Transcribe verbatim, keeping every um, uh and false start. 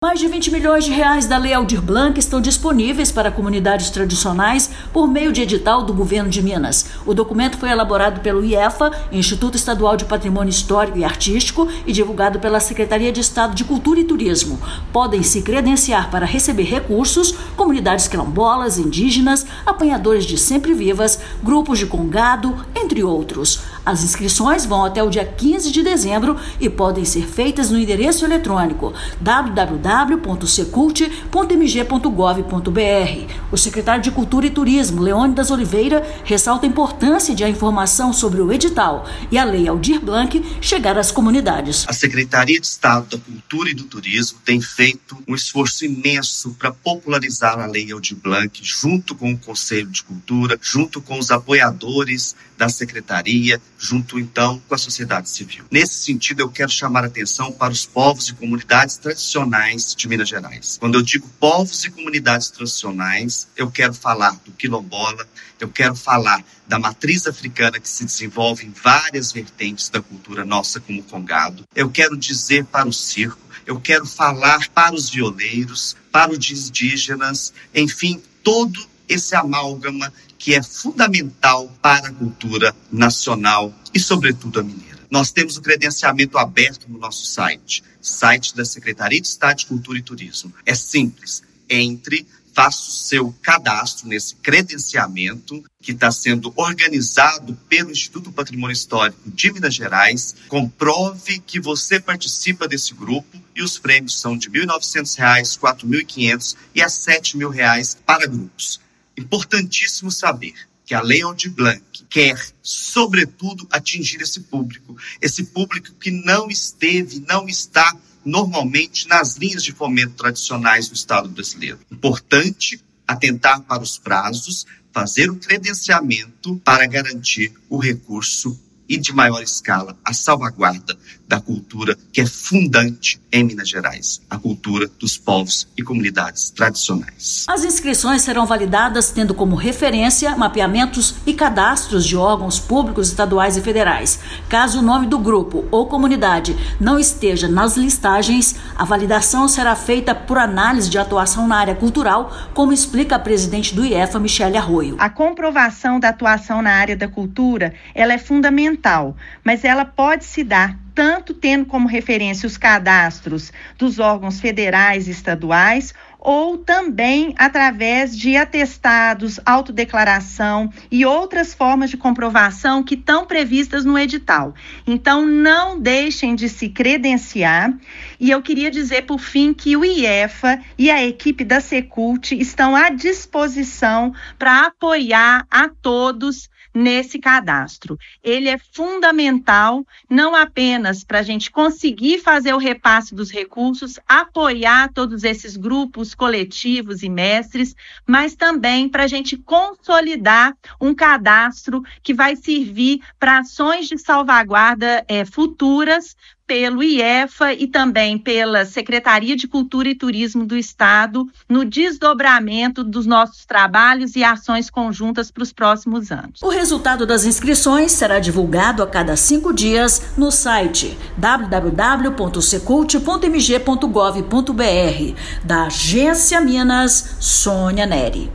Mais de vinte milhões de reais da Lei Aldir Blanc estão disponíveis para comunidades tradicionais por meio de edital do governo de Minas. O documento foi elaborado pelo I E F A, Instituto Estadual de Patrimônio Histórico e Artístico, e divulgado pela Secretaria de Estado de Cultura e Turismo. Podem se credenciar para receber recursos comunidades quilombolas, indígenas, apanhadores de sempre-vivas, grupos de congado, entre outros. As inscrições vão até o dia quinze de dezembro e podem ser feitas no endereço eletrônico w w w ponto secult ponto m g ponto gov ponto b r. O secretário de Cultura e Turismo, Leônidas Oliveira, ressalta a importância de a informação sobre o edital e a Lei Aldir Blanc chegar às comunidades. A Secretaria de Estado da Cultura e do Turismo tem feito um esforço imenso para popularizar a Lei Aldir Blanc, junto com o Conselho de Cultura, junto com os apoiadores da Secretaria, junto então com a sociedade civil. Nesse sentido, eu quero chamar a atenção para os povos e comunidades tradicionais de Minas Gerais. Quando eu digo povos e comunidades tradicionais, eu quero falar do quilombola, eu quero falar da matriz africana que se desenvolve em várias vertentes da cultura nossa, como o congado. Eu quero dizer para o circo, eu quero falar para os violeiros, para os indígenas, enfim, todo esse amálgama que é fundamental para a cultura nacional e, sobretudo, a mineira. Nós temos o credenciamento aberto no nosso site, site da Secretaria de Estado de Cultura e Turismo. É simples, entre, faça o seu cadastro nesse credenciamento que está sendo organizado pelo Instituto Patrimônio Histórico de Minas Gerais, comprove que você participa desse grupo e os prêmios são de mil e novecentos reais, quatro mil e quinhentos e a sete mil reais para grupos. Importantíssimo saber que a Lei Aldir Blanc quer, sobretudo, atingir esse público. Esse público que não esteve, não está normalmente nas linhas de fomento tradicionais do Estado brasileiro. Importante atentar para os prazos, fazer o credenciamento para garantir o recurso e, de maior escala, a salvaguarda da cultura que é fundante em Minas Gerais, a cultura dos povos e comunidades tradicionais. As inscrições serão validadas tendo como referência mapeamentos e cadastros de órgãos públicos estaduais e federais. Caso o nome do grupo ou comunidade não esteja nas listagens, a validação será feita por análise de atuação na área cultural, como explica a presidente do I E F A, Michele Arroio. A comprovação da atuação na área da cultura, ela é fundamental, mas ela pode se dar tanto tendo como referência os cadastros dos órgãos federais e estaduais, ou também através de atestados, autodeclaração e outras formas de comprovação que estão previstas no edital. Então, não deixem de se credenciar. E eu queria dizer, por fim, que o I E F A e a equipe da Secult estão à disposição para apoiar a todos nesse cadastro. Ele é fundamental, não apenas para a gente conseguir fazer o repasse dos recursos, apoiar todos esses grupos coletivos e mestres, mas também para a gente consolidar um cadastro que vai servir para ações de salvaguarda é, futuras pelo I E F A e também pela Secretaria de Cultura e Turismo do Estado no desdobramento dos nossos trabalhos e ações conjuntas para os próximos anos. O resultado das inscrições será divulgado a cada cinco dias no site w w w ponto secult ponto m g ponto gov ponto b r. Da Agência Minas, Sônia Neri.